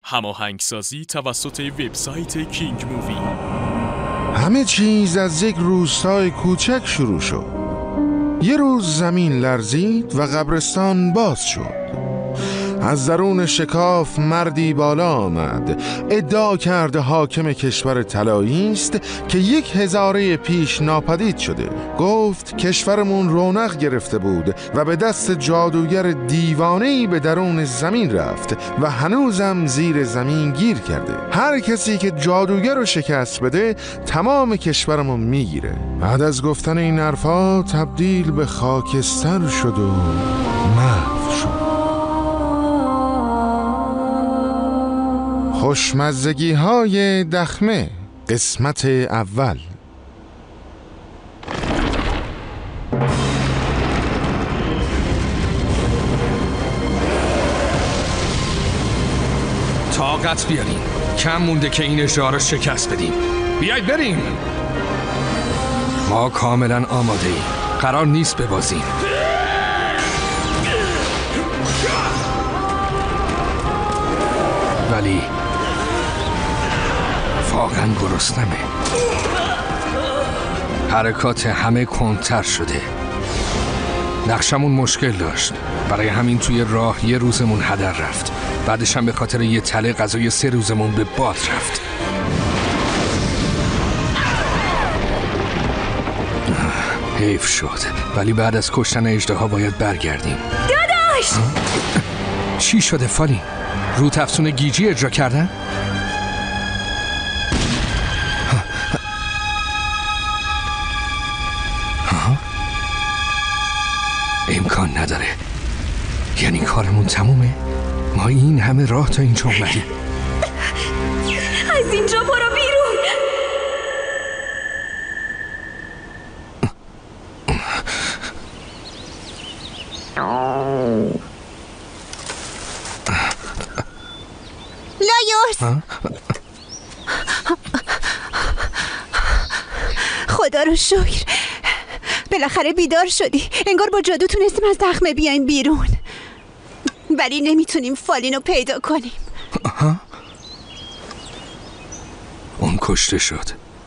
هماهنگسازی توسط وبسایت کینگ مووی. همه چیز از یک روستای کوچک شروع شد. یه روز زمین لرزید و قبرستان باز شد. از درون شکاف مردی بالا آمد. ادعا کرده حاکم کشور طلایی است که 1000 پیش ناپدید شده. گفت کشورمون رونق گرفته بود و به دست جادوگر دیوانه‌ای به درون زمین رفت و هنوزم زیر زمین گیر کرده. هر کسی که جادوگر رو شکست بده تمام کشورمون میگیره. بعد از گفتن این حرفا تبدیل به خاکستر شد و محو شد. خوشمزگی های دخمه، قسمت اول. طاقت بیاریم، کم مونده که این اژدها رو شکست بدیم. بیایید بریم. ما کاملا آماده ایم، قرار نیست ببازیم. ولی واقعا گرسنمه. حرکات همه کندتر شده. نقشمون مشکل داشت، برای همین توی راه یه روزمون هدر رفت. بعدش هم به خاطر یه تله غذای 3 روزمون به باد رفت. حیف شد، ولی بعد از کشتن اژدها باید برگردیم. داداش! چی شده فالین؟ رو تفسون گیجی اجرا کردن؟ امکان نداره. یعنی کارمون تمومه؟ ما این همه راه تا اینجا اومدیم. از اینجا برو بیرون. لایوس! خدا رو شکر بالاخره بیدار شدی. انگار با جادو تونستیم از دخمه بیایم بیرون، ولی نمیتونیم فالین رو پیدا کنیم. اون کشته شد.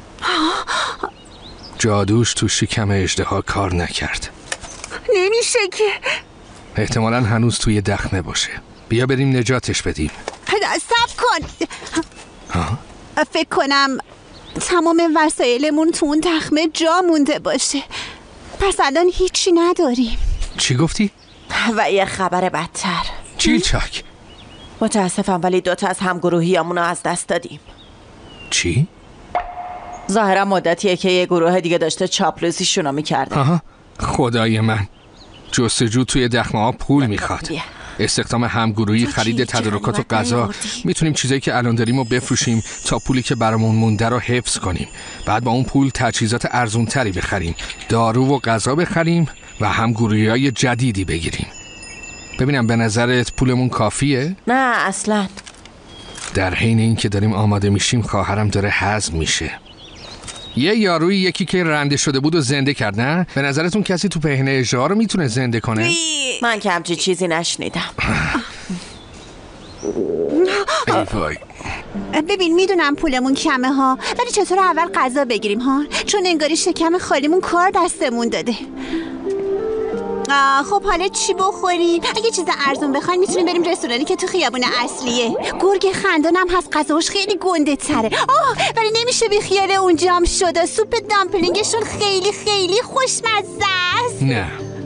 جادوش تو شکم اژدها کار نکرد. نمیشه که. احتمالاً هنوز توی دخمه باشه. بیا بریم نجاتش بدیم. صبر کن. فکر کنم تمام وسایلمون تو اون دخمه جا مونده باشه. پس الان هیچی نداریم. چی گفتی؟ و یه خبر بدتر. چیلچاک. متاسفم ولی 2 تا از همگروهیامون رو از دست دادیم. چی؟ ظاهرا مدتیه که یه گروه دیگه داشته چاپلوسیشون رو میکرده. خدای من، جستجو توی دخمه ها پول میخواد. استخدام همگروهی، خرید تدارکات و غذا. میتونیم چیزایی که الان داریم رو بفروشیم تا پولی که برامون مونده رو حفظ کنیم. بعد با اون پول تجهیزات ارزونتری بخریم، دارو و غذا بخریم و همگروهی‌های جدیدی بگیریم. ببینم به نظرت پولمون کافیه؟ نه اصلا. در حین این که داریم آماده میشیم خواهرم داره هضم میشه. یه یارویی یکی که رنده شده بود و زنده کرد، نه؟ به نظرتون کسی تو پهنه اژدها رو میتونه زنده کنه؟ من که همچین چیزی نشنیدم. ای وای. ببین میدونم پولمون کمه ها، ولی چطور اول غذا بگیریم ها؟ چون انگاری شکم خالیمون کار دستمون داده. خب حالا چی بخوریم؟ اگه چیز ارزون بخوایم میتونیم بریم رستورانی که تو خیابون اصلیه. گرگ خندانم هست، غذاش خیلی گنده تره. ولی نمیشه بی خیال اونجام شده. سوپ دامپلینگشون خیلی خیلی خوشمزه است. نه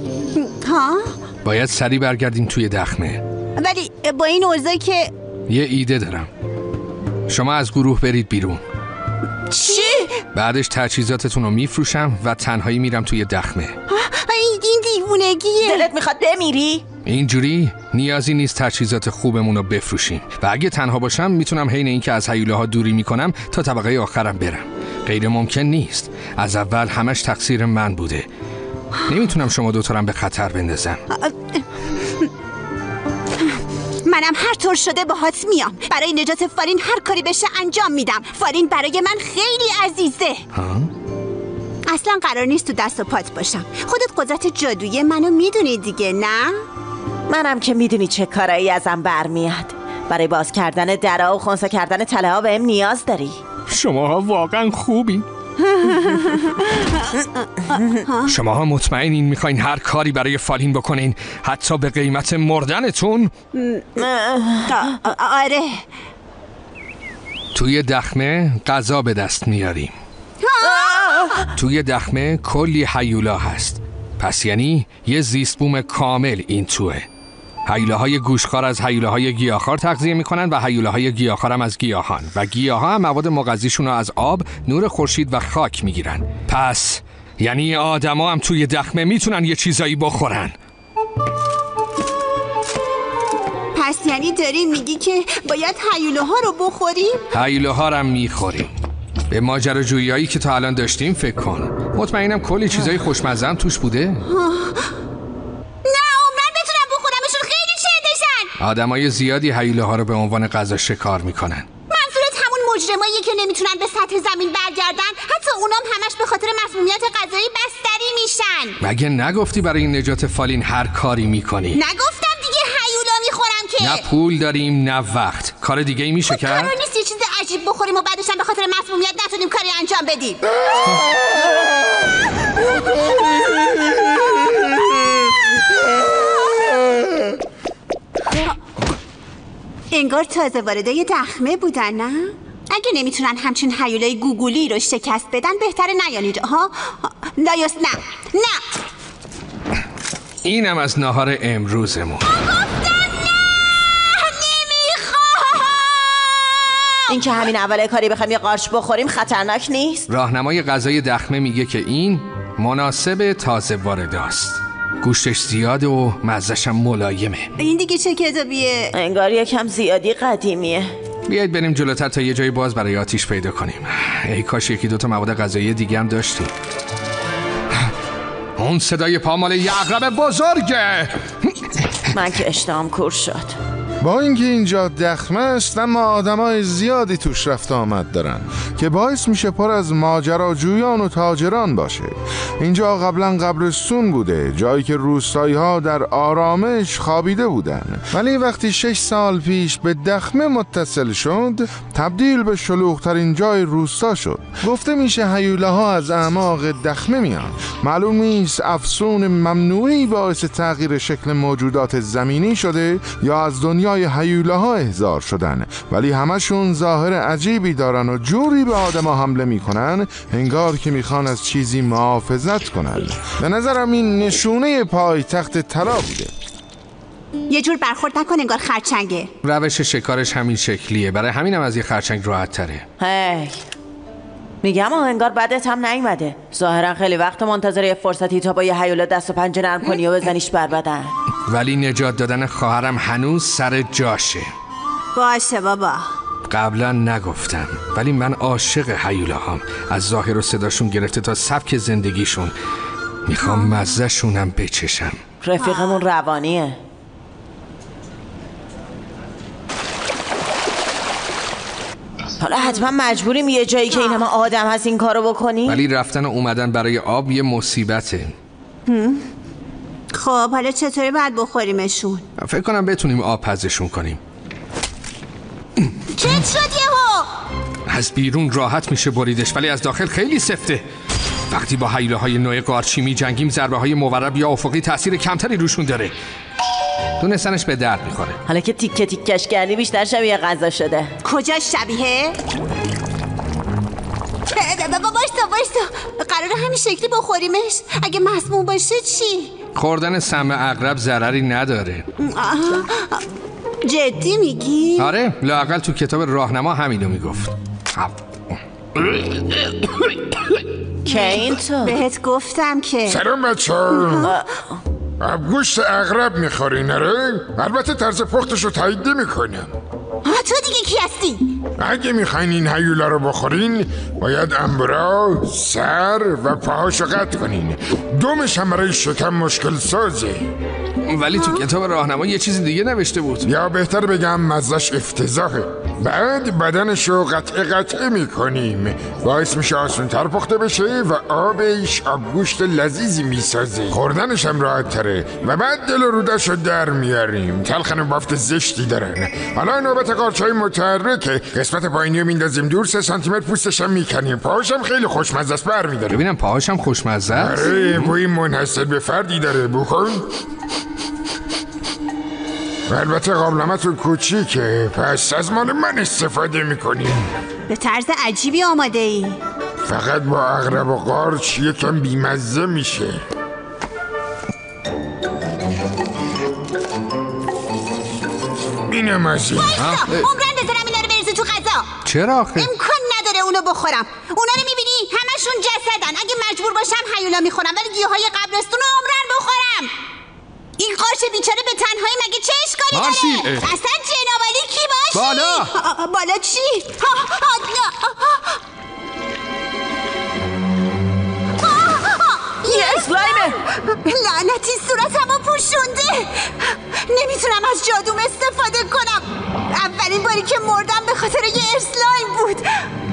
باید سریع برگردیم توی دخمه. ولی با این اوضاع که یه ایده دارم. شما از گروه برید بیرون. چی؟ بعدش تجهیزاتتون رو میفروشم و تنهایی میرم توی دخمه. این دیوونگیه. دلت میخواد بمیری؟ اینجوری نیازی نیست تجهیزات خوبمون رو بفروشیم و اگه تنها باشم میتونم حین اینکه از هیوله ها دوری میکنم تا طبقه آخرم برم. غیر ممکن نیست. از اول همش تقصیر من بوده. نمیتونم شما دوتارم به خطر بندازم. منم هر طور شده باهات میام. برای نجات فالین هر کاری بشه انجام میدم. فالین برای من خیلی عزیزه. اصلا قرار نیست تو دست و پات باشم. خودت قدرت جادویی منو میدونی دیگه، نه؟ منم که میدونی چه کارایی ازم برمیاد. برای باز کردن درها و خنثی کردن تله ها بهم نیاز داری. شماها واقعا خوبین. شماها مطمئنین میخواین هر کاری برای فالین بکنین، حتی به قیمت مردنتون؟ آره. توی دخمه غذا به دست میاریم. توی دخمه کلی هیولا هست، پس یعنی یه زیست بوم کامل این توه. هیولاهای گوشخوار از هیولاهای گیاهخوار تغذیه میکنن و هیولاهای گیاهخوار هم از گیاهان و گیاها هم مواد مغذیشون رو از آب، نور خورشید و خاک میگیرن. پس یعنی آدما هم توی دخمه میتونن یه چیزایی بخورن. پس یعنی داری میگی که باید هیولاها رو بخوریم؟ هیولاها رو هم میخوریم. به ماجراجویی‌هایی که تا الان داشتیم فکر کن. مطمئنم کلی چیزای خوشمزه هم توش بوده. آدمای زیادی هیولاها رو به عنوان غذا شکار میکنن. منظورت همون مجرماییه که نمیتونن به سطح زمین برگردن؟ حتی اونام همش به خاطر مسمومیت غذایی بستری میشن. مگه نگفتی برای نجات فالین هر کاری میکنی؟ نگفتم دیگه هیولا میخورم که. نه پول داریم نه وقت. کار دیگه ای میشه کرد؟ قرار نیست یه چیز عجیب بخوریم و بعدش هم به خاطر مسمومیت نتونیم کاری انجام بدیم. انگار تازه وارده دخمه بودن، نه؟ اگه نمیتونن همچین هیولای گوگولی رو شکست بدن بهتره نیانید. ها؟ لایوس نه. اینم از ناهار امروزمون. این که همین اول کاری بخوایم یه قارچ بخوریم خطرناک نیست؟ راهنمای غذای دخمه میگه که این مناسب تازه وارداست. گوشتش زیاده و مزه‌ش هم ملایمه. این دیگه چه کتابیه؟ انگار یکم زیادی قدیمیه. بیایید بریم جلوتر تا یه جای باز برای آتیش پیدا کنیم. ای کاش یکی دوتا مواد غذایی دیگه هم داشتیم. اون صدای پا مال یه عقرب بزرگه. من که اشتهام کور شد. با اینکه اینجا دخمه است اما آدمای زیادی توش رفت آمد دارن که باعث میشه پر از ماجراجویان و تاجران باشه. اینجا قبلا قبرستون بوده، جایی که روستایی ها در آرامش خوابیده بودن، ولی وقتی 6 سال پیش به دخمه متصل شد تبدیل به شلوغ‌ترین جای روستا شد. گفته میشه هیولاها از اعماق دخمه میان. معلوم نیست افسون ممنوعی باعث تغییر شکل موجودات زمینی شده یا از دنیای هیولاها احضار شدن، ولی همشون ظاهر عجیبی دارن و جوری به آدما حمله میکنن انگار که میخوان از چیزی محافظت کنن. به نظرم این نشونه پایتخت طلا بوده. یه جور برخورد نکن انگار خرچنگه. روش شکارش همین شکلیه، برای همینم از یه خرچنگ راحت تره. هی میگم انگار بعدت هم نیومده. ظاهرا خیلی وقت منتظر یه فرصتی تا با یه هیولا دست و پنجه نرم کنی و بزنیش بر بدن. ولی نجات دادن خواهرم هنوز سر جاشه. باشه بابا. قبلا نگفتم ولی من عاشق هیولاهام. از ظاهر و صداشون گرفته تا سبک زندگیشون میخوام مزه‌شونم بچشم. رفیقمون روانیه. حالا حتما مجبوریم یه جایی که این همه آدم هست این کارو بکنیم. ولی رفتن و اومدن برای آب یه مصیبته. خب حالا چطوری باید بخوریمشون؟ فکر کنم بتونیم آب پزشون کنیم. چت شد یهو؟ از بیرون راحت میشه بریدش ولی از داخل خیلی سفته. وقتی با هیولاهای نوع قارچی می جنگیم ضربه های مورب یا افقی تاثیر کمتری روشون داره. دونستنش به درد میخوره. حالا که تیکه تیکش کردی بیشتر شبیه غذا شده. کجا شبیه؟ بایستا قراره همین شکلی بخوریمش؟ اگه مسموم باشه چی؟ خوردن سم عقرب ضرری نداره. جدی میگی؟ آره لااقل تو کتاب راهنما همینو میگفت. که این تو؟ بهت گفتم که سلام بچه گوشت عقرب میخوری نره؟ البته طرز پختش رو تایید میکنم. تو دیگه کی هستی؟ اگه میخواین این هیولا رو بخورین باید انبرا، سر و پاهاشو قطع کنین. دومش هم برای شکم مشکل سازه. ولی تو کتاب راهنما یه چیز دیگه نوشته بود. یا بهتر بگم مزهش افتضاحه. بعد بدنشو قطعه میکنیم، باعث میشه آسونتر پخته بشه و آبش آبگوشت لذیذی میسازه. خوردنش هم راحت تره و بعد دل و رودشو در میاریم. تلخن و بافت زشتی دارن. حالا نوبت قارچای متحرکه. قسمت پایینی رو میندازیم دور، 3 سانتیمتر پوستش هم میکنیم. پاهاش هم خیلی خوشمزه است، برمیداره. ببینم پاهاش هم خوشمزه است. آره، بوی منحصر به فردی داره. بو کن. البته قابلمتون کوچیکه، پس از مال من استفاده میکنیم. به طرز عجیبی آماده ای. فقط با عقرب و قارچ یکم بیمزه میشه. اینم از این. عمرن بذارم اینا رو بریزی تو غذا. چرا آخه؟ امکان نداره اونو بخورم. اونا رو میبینی همشون جسدن. اگه مجبور باشم هیولا میخورم، ولی گیاهای قبرستون رو عمرن بخورم. این قارچ بیچاره به تنهایی مگه چه اشکالی داره؟ اصلا جنابالی کی باشی؟ بالا چی؟ یه اسلایمه. لعنتی صورتمو پوشونده. نمیتونم از جادوم استفاده کنم. اولین باری که مردم به خاطر یه اسلایم بود.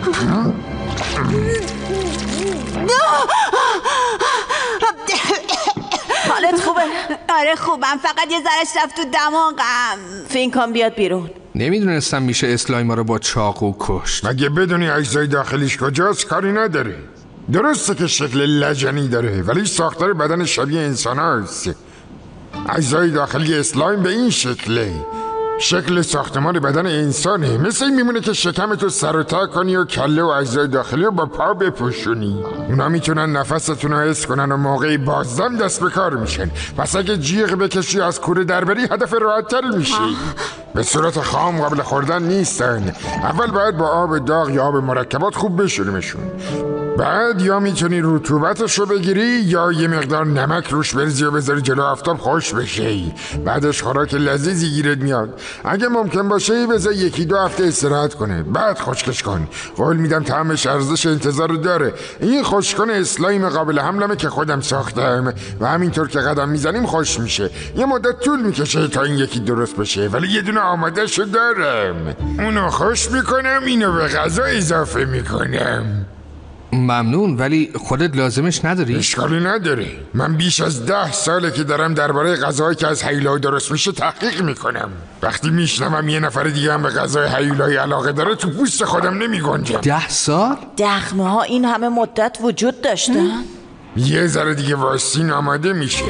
حالت خوبه؟ آره خوبم، فقط یه ذره‌اش رفت تو دماغم. فینکام بیاد بیرون. نمیدونستم میشه اسلایما رو با چاقو کشت. مگه بدونی اجزای داخلیش کجاست کاری نداره. درسته که شکل لجنی داره ولی ساختار بدن شبیه انسان هست. اجزای داخلی اسلایم به این شکله. شکل ساختمان بدن انسانه. مثل این میمونه که شکمتو سر و ته کنی و کله و اجزای داخلی رو با پا بپوشونی. اونا میتونن نفستون رو حس کنن و موقعی بازدم دست به کار میشن. پس اگه جیغ بکشی از کوره در بری هدف راحت تر میشی. به صورت خام قابل خوردن نیستن. اول باید با آب داغ یا آب مرکبات خوب بشوریمشون. بعد یا میتونی رطوبتش رو بگیری یا یه مقدار نمک روش بریزی و بذاری جلو آفتاب خوش بشه. بعدش خوراک لذیذی گیرت میاد. اگه ممکن باشه بذار 1-2 هفته استراحت کنه، بعد خشکش کن. قول میدم طعمش ارزش انتظار رو داره. این خشک‌کن اسلایم قابل حملمه که خودم ساختم و همینطور که قدم میزنیم خوش میشه. یه مدت طول میکشه تا این یکی درست بشه، ولی یه دونه آماده شو دارم. اونو خوش میکنم، اینو به غذا اضافه میکنم. ممنون، ولی خودت لازمش نداری؟ اشکالی نداره. من بیش از 10 ساله که دارم درباره غذاهایی که از هیولا درست میشه تحقیق میکنم. وقتی میشنوم یه نفر دیگه هم به غذای هیولایی علاقه داره تو پوست خودم نمیگنجم. 10 سال؟ دخمه ها این همه مدت وجود داشتن؟ یه ذره دیگه واسین آماده میشه.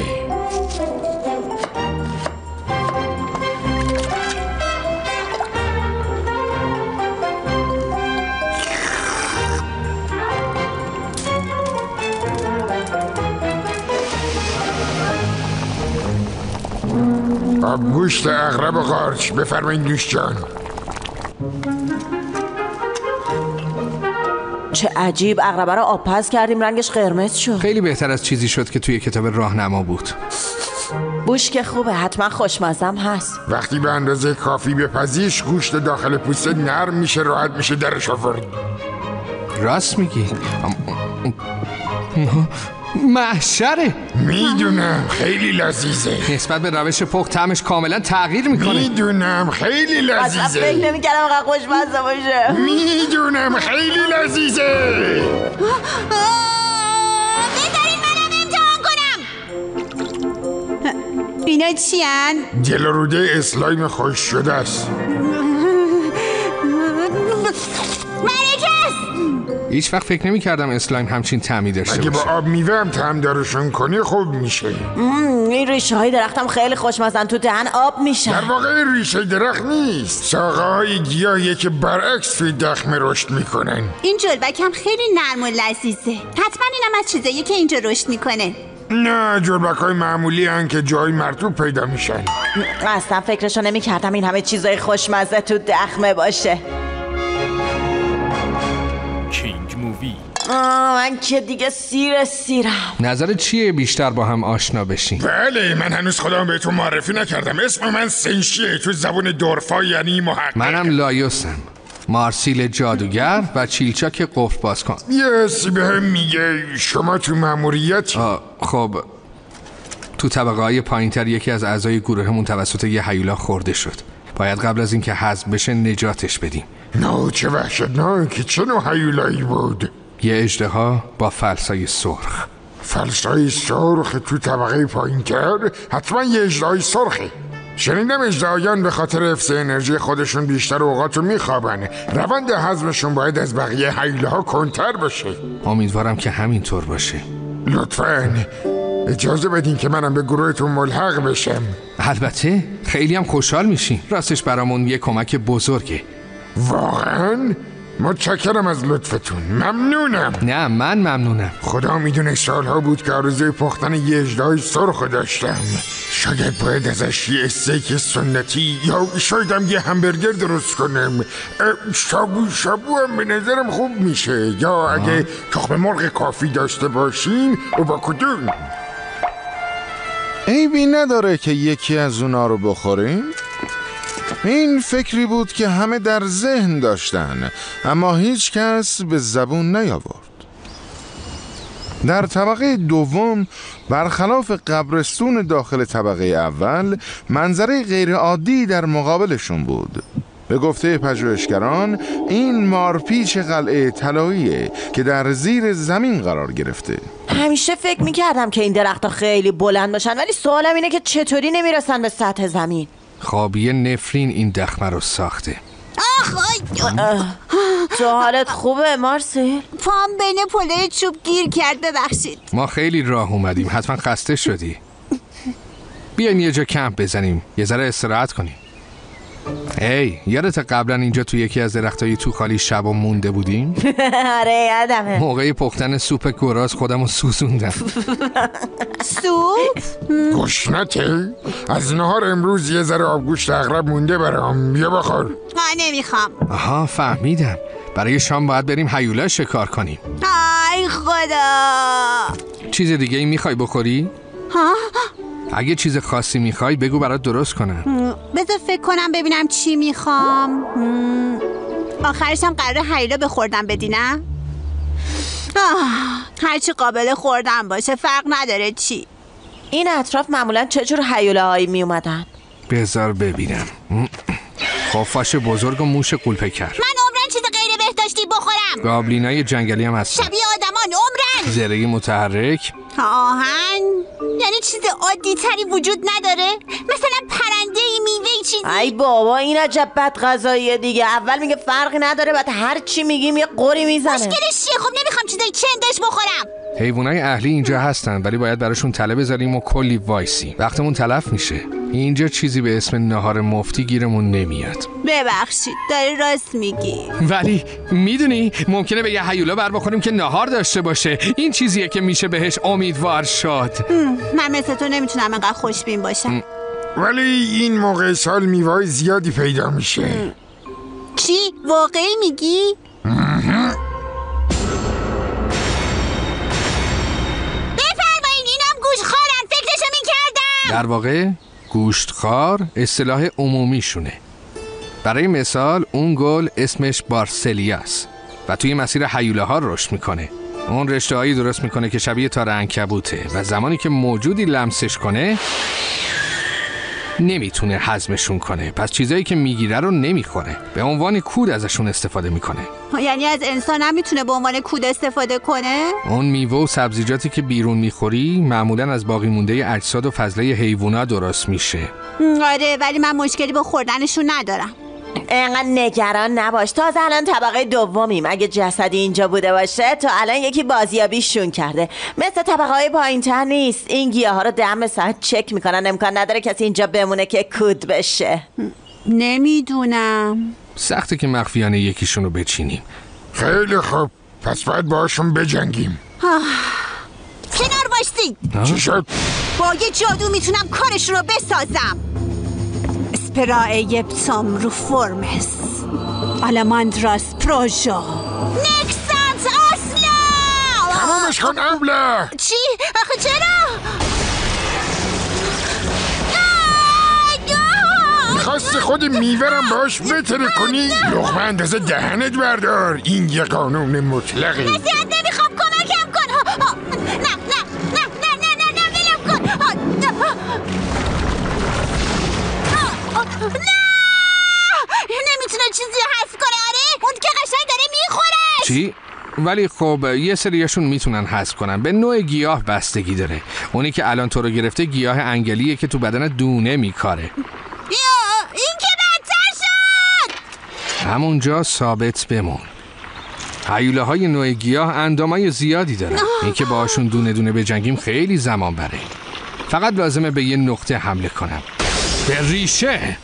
گوشت عقرب و قارچ. بفرمایید دوست جان. چه عجیب، عقربه رو آب پز کردیم رنگش قرمز شد. خیلی بهتر از چیزی شد که توی کتاب راهنما بود. بوش که خوبه، حتما خوشمزم هست. وقتی به اندازه کافی بپزیش گوشت داخل پوست نرم میشه، راحت میشه درش آورد. راست میگی. محشره. میدونم خیلی لذیذه. نسبت به روش پخت طعمش کاملا تغییر میکنه. میدونم خیلی لذیذه. اصلا فکر نمی‌کردم اینقدر خوشمزه باشه. میدونم خیلی لذیذه. بذارین منم امتحان کنم. اینا چیان؟ جلو روده اسلایم خوش شده است. هیچ وقت فکر نمی‌کردم اسلایم همچین طعمی داشته باشه. اگه با آب میوه هم طعم دارشون کنی خوب میشه. این ریشه های درختم خیلی خوشمزن، تو دهن آب میشن. در واقع ریشه درخت نیست، ساقه های گیاهیه که برعکس توی دخمه رشد میکنن. این جلبک هم خیلی نرم و لذیذه. حتما اینم از چیزایی که اینجا رشد میکنه. نه، جلبک های معمولی هن که جای مرطوب پیدا میشن. اصلا فکرشو نمی‌کردم این همه چیزای خوشمزه تو دخمه باشه. کینگ مووی. من که دیگه سیرم. نظرت چیه بیشتر با هم آشنا بشین؟ بله، من هنوز خودم بهتون معرفی نکردم. اسم من سنشیه، تو زبون دورفا یعنی محقق. منم لایوسم، مارسیل جادوگر و چیلچاک قفل باز کن. یه سی به هم میگه شما تو مأموریت. خب تو طبقه های پایین تر یکی از اعضای گروهمون توسط یه هیولا خورده شد. باید قبل از اینکه حذف بشه نجاتش بدیم. نه چه وحشتناک. چه نوع هیولایی بود؟ یه اژدها با فلسای سرخ. فلسای سرخ تو طبقه پایین تر؟ حتما یه اژدهای سرخه. شنیدم اژدهایان به خاطر حفظ انرژی خودشون بیشتر اوقات رو میخوابن. روند هضمشون باید از بقیه هیولاها کنتر باشه. امیدوارم که همینطور باشه. لطفاً اجازه بدین که منم به گروهتون ملحق بشم. البته خیلی هم خوشحال میشیم. راستش برامون یه کمک بزرگه. واقعاً؟ متشکرم از لطفتون. ممنونم. نه من ممنونم. خدا میدونه سالها بود که آرزوی پختن یه اژدهای سرخ داشتم. شاید باید ازش یه استیک سنتی یا شایدم یه همبرگر درست کنم. شابو هم به نظرم خوب میشه. یا اگه تخم مرغ کافی داشته باشین او با کدوم؟ عیبی نداره که یکی از اونا رو بخوریم؟ این فکری بود که همه در ذهن داشتن، اما هیچ کس به زبون نیاورد. در طبقه دوم برخلاف قبرستون داخل طبقه اول منظره غیرعادی در مقابلشون بود. به گفته پژوهشگران این مارپیچ قلعه طلاییه که در زیر زمین قرار گرفته. همیشه فکر میکردم که این درخت‌ها خیلی بلند باشن، ولی سوالم اینه که چطوری نمیرسن به سطح زمین. خوابی نفرین این دخمه رو ساخته. تو حالت خوبه مارسیل؟ پام بین پله چوب گیر کرد، ببخشید. ما خیلی راه اومدیم، حتما خسته شدی. بیاین یه جا کمپ بزنیم، یه ذره استراحت کنیم. یادت قبلا اینجا تو یکی از درختای تو خالی شبا مونده بودیم؟ آره یادمه. موقع پختن سوپ گراز خودمو سوزوندم. سوپ؟ گشنته؟ از نهار امروز یه ذره آبگوشت عقرب مونده برام. بیا بخور. نمیخوام. آها فهمیدم، برای شام باید بریم هیولا شکار کنیم. ای خدا. چیز دیگه ای میخوای بخوری؟ اگه چیز خاصی میخوای بگو برات درست کنم. بذار فکر کنم ببینم چی میخوام. آخرش هم قراره هیولا بخوردم بدی نه؟ هرچی قابل خوردن باشه فرق نداره چی. این اطراف معمولا چجور هیولاهایی میومدن؟ بذار ببینم. خفاش بزرگ و موش قولپیکر. من عمرن چیز غیر بهداشتی بخورم. گابلینای جنگلی هم هستن. شبیه آدمان عمرن. زرهی متحرک. آهن؟ یعنی چیز عادی تری وجود نداره؟ مثلا پرنده میوه چیزی؟ ای بابا این عجب بد غذاییه دیگه. اول میگه فرقی نداره، بعد هر چی میگیم یه قری میزنه. مشکلش چیه؟ خب نمیخوام چیزای چندش بخورم. حیوانای اهلی اینجا هستن ولی باید براشون تله بذاریم و کلی وایسی. وقتمون تلف میشه. اینجا چیزی به اسم ناهار مفتی گیرمون نمیاد. ببخشید داری راست میگی. ولی میدونی ممکنه به یه هیولا بر بخوریم که ناهار داشته باشه. این چیزیه که میشه بهش امیدوار شد. من مثل تو نمیتونم اینقدر خوشبین باشم. ولی این موقع سال میوه‌های زیادی پیدا میشه. چی؟ واقعی میگی؟ بفرمایین اینم گوشتخوارن. فکرشو میکردم. در واقع گوشتخوار اصطلاح عمومی شونه. برای مثال اون گل اسمش بارسلیاس و توی مسیر هیولاها رشد میکنه. اون رشته هایی درست میکنه که شبیه تار عنکبوته و زمانی که موجودی لمسش کنه نمیتونه هضمشون کنه، پس چیزایی که میگیره رو نمیخوره. به عنوان کود ازشون استفاده میکنه. یعنی از انسان هم میتونه به عنوان کود استفاده کنه؟ اون میوه و سبزیجاتی که بیرون میخوری معمولا از باقی مونده اجساد و فضله حیوونا درست میشه. آره ولی من مشکلی با خوردنشون ندارم. اینقدر نگران نباش، تازه الان طبقه دومیم. اگه جسدی اینجا بوده باشه تا الان یکی بازیابیشون کرده. مثل طبقه های پایین‌تر نیست. این گیاه ها رو دم ساعت چک میکنن. امکان نداره کسی اینجا بمونه که کود بشه. نمیدونم. سخته که مخفیانه یکیشون رو بچینیم. خیلی خوب، پس باید باشون بجنگیم. کنار باشید. چی شد؟ با یه جادو میتونم کارشون رو بسازم. اسپرای پسام رو فرمس آلاماندراس پروژو نکسانس آسلا. پیداش کن ابله. چی؟ آخه چرا؟ میخواستی خود میورم باش بتره کنی؟ لقمه اندازه دهنت بردار. این یه قانون مطلقه. نصیحت نمیخوام، کمکم کن. نه ولم کن. نه نمیتونه چیزی حذف کنه. آره اون که قشنگ داره میخوره. چی؟ ولی خب یه سریاشون میتونن حذف کنن. به نوع گیاه بستگی داره. اونی که الان تو رو گرفته گیاه انگلیه که تو بدن دونه میکاره. این که بدتر شد. همونجا ثابت بمون. هیوله های نوع گیاه اندامای زیادی دارن. این که باهاشون دونه دونه بجنگیم خیلی زمان بره. فقط لازمه به یه نقطه حمله کنم. به ریشه.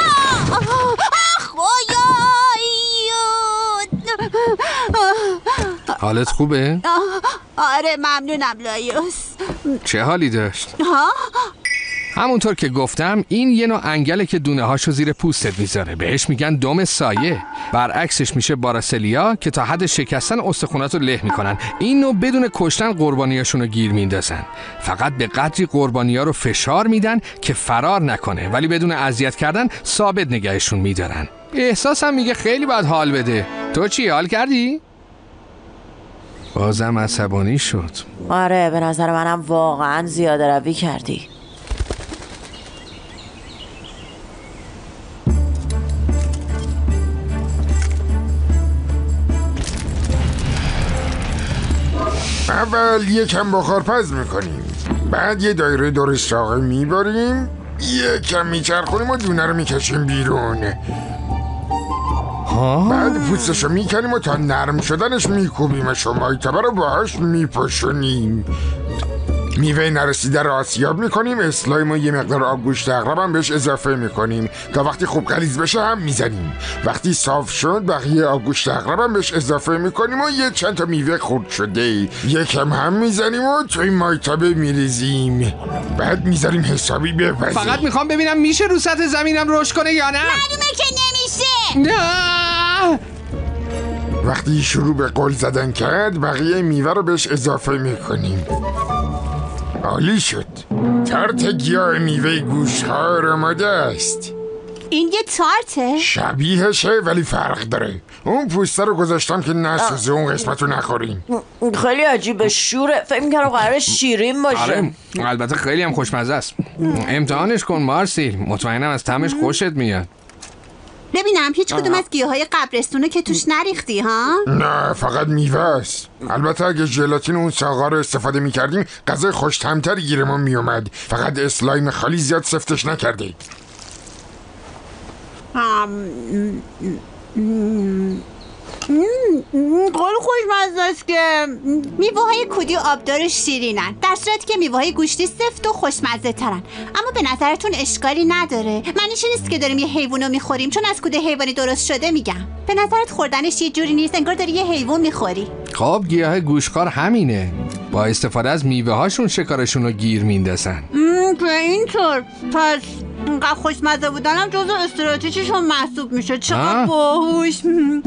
حالت خوبه؟ آره ممنونم لایوس. چه حالی داشت؟ همونطور که گفتم این یه نوع انگله که دونه هاشو زیر پوستت میذاره. بهش میگن دم سایه. برعکسش میشه باراسلیا که تا حد شکستن استخوناتو له میکنن. این نوع بدون کشتن قربانیاشونو گیر میندازن. فقط به قدری قربانیا رو فشار میدن که فرار نکنه، ولی بدون اذیت کردن ثابت نگهشون میدارن. احساسم میگه خیلی باید حال بده. تو چی حال کردی؟ بازم عصبانی شد. آره به نظر منم واقعا زیاده روی کردی. اول یکم بخارپز میکنیم، بعد یه دایره دور ساقه میباریم، یکم میچرخونیم و دونه رو میکشیم بیرون. بعد پوستشو میکنیم و تا نرم شدنش میکوبیمش و مایتبه رو باهاش میپشونیم. میوه نرسیده رو آسیاب میکنیم. اسلایم و یه مقدار آب گوشت عقرب هم بهش اضافه میکنیم تا وقتی خوب غلیظ بشه هم میزنیم. وقتی صاف شد بقیه آب گوشت عقرب هم بهش اضافه میکنیم و یه چند تا میوه خرد شده یکم هم میزنیم و توی مایتبه میریزیم. بعد میذاریم حسابی بپزیم. فقط میخوام ببینم میشه رو سطح زمینم رشد کنه یا نه؟ معلومه که نمیشه. نه. وقتی شروع به قل زدن کرد بقیه میوه رو بهش اضافه میکنیم. عالی شد. تارت گیاه میوه گوشت ها آماده است. این یه تارته؟ شبیهشه ولی فرق داره. اون پوسته رو گذاشتم که نسوزه، اون قسمت رو نخوریم. خیلی عجیبه، شوره. فکر می‌کردم قراره شیرین باشه. آره البته خیلی هم خوشمزه است. امتحانش کن مارسیل، مطمئنم از طعمش خوشت میاد. ببینم هیچ کدوم از گیاهای قبرستونه که توش نریختی ها؟ نه فقط میوه است. البته اگه ژلاتین اون ساقا رو استفاده میکردیم غذای خوش‌طعم‌تری گیرمون میومد. فقط اسلایم خالی زیاد سفتش نکرده. خیلی خوشمزه است که میوه‌های کودی آبدار و شیرینن، در صورتی که میوه‌های گوشتی سفت و خوشمزه ترن. اما به نظرتون اشکالی نداره؟ معنیش نیست که داریم یه حیوانو میخوریم، چون از کوده حیوانی درست شده میگم. به نظرت خوردنش یه جوری نیست انگار داری یه حیوان میخوری؟ خب گیاه گوشتخوار همینه، با استفاده از میوه هاشون شکارشون رو گیر میندازن. که اینطور پس اینقدر خوشمزه بودنم جزو استراتژیشون محسوب میشه. چقدر باهوش.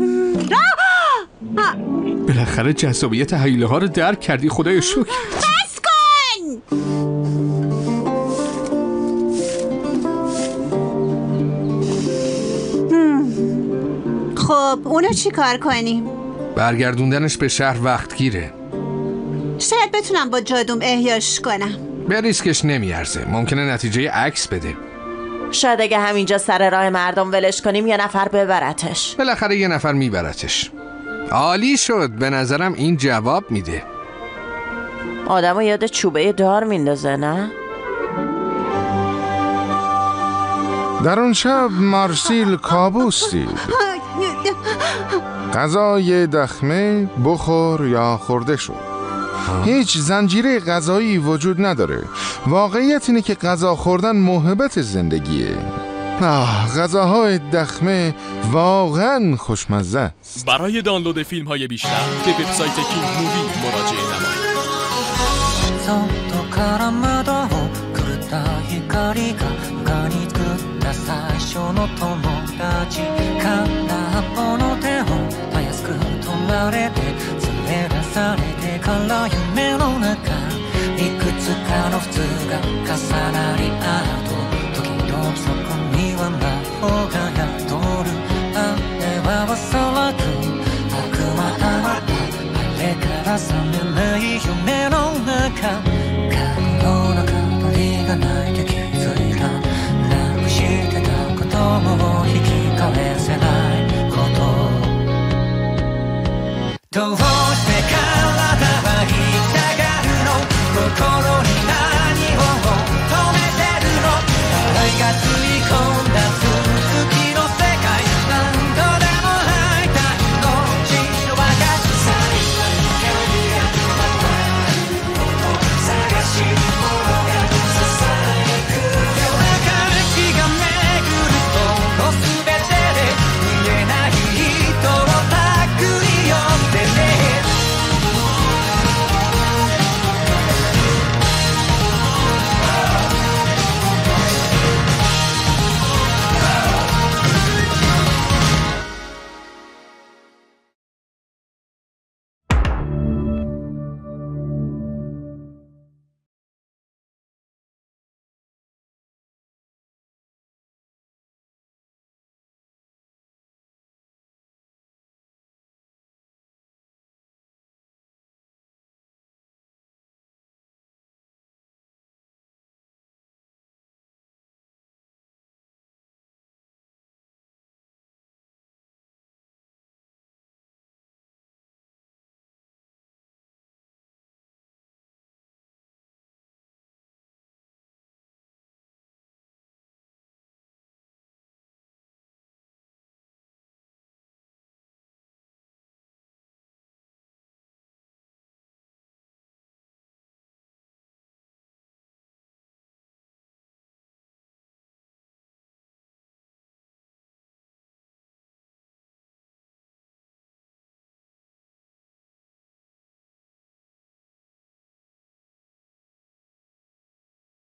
بالاخره جذابیت هیوله ها رو درک کردی، خدای شکر. بس کن. خب اونو چی کار کنیم؟ برگردوندنش به شهر وقت گیره. شاید بتونم با جادوم احیاش کنم. به ریسکش نمیارزه، ممکنه نتیجه عکس بده. شاید اگه همینجا سر راه مردم ولش کنیم یه نفر ببرتش. بالاخره یه نفر میبرتش. عالی شد، به نظرم این جواب میده. آدمو یاد چوبه دار میندازه نه؟ در اون شب مارسیل کابوس دید. غذای دخمه بخور یا خورده شد. هیچ زنجیره غذایی وجود نداره. واقعیت اینه که غذا خوردن موهبت زندگیه. غذاهای دخمه واقعا خوشمزه است. برای دانلود فیلم های بیشتر به وبسایت کینگ مووی مراجعه نمایید. 片っぽの手をたやすく取られて連れ出されてから夢の中いくつかの普通が重なり合うと時々そこには魔法が宿る雨は騒ぐ悪魔あなたあれから覚めない夢